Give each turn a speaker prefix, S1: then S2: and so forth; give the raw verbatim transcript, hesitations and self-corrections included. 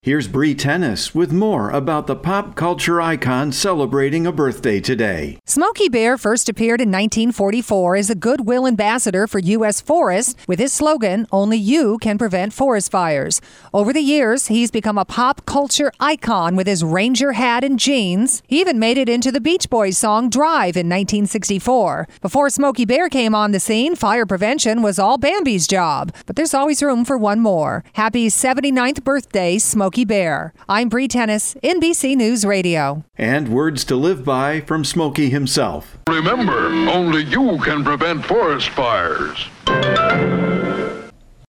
S1: Here's Bree Tennis with more about the pop culture icon celebrating a birthday today.
S2: Smokey Bear first appeared in nineteen forty-four as a goodwill ambassador for U S forests with his slogan, "Only you can prevent forest fires." Over the years, he's become a pop culture icon with his Ranger hat and jeans. He even made it into the Beach Boys song Drive in nineteen sixty-four. Before Smokey Bear came on the scene, fire prevention was all Bambi's job. But there's always room for one more. Happy seventy-ninth birthday, Smokey Bear. I'm Bree Tennis, N B C News Radio.
S1: And words to live by from Smokey himself.
S3: Remember, only you can prevent forest fires.